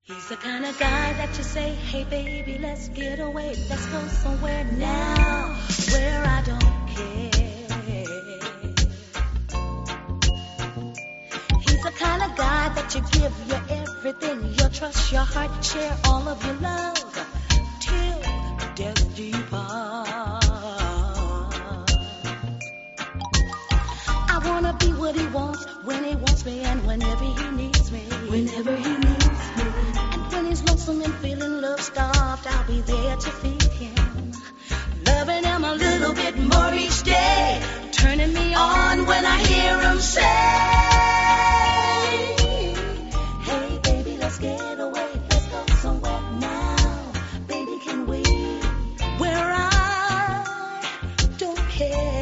He's the kind of guy that you say, hey baby, let's get away, let's go somewhere now, where I don't care. He's the kind of guy that you give your everything, your trust, your heart, share all of your love, till death do you part. I wanna be what he wants, when he wants me, and whenever he needs me. Whenever he needs me. And when he's lonesome and feeling love-starved, I'll be there to feed him. Loving him a little bit more each day. Turning me on when I hear him say, hey baby, let's get away, let's go somewhere now. Baby, can we? Where I don't care.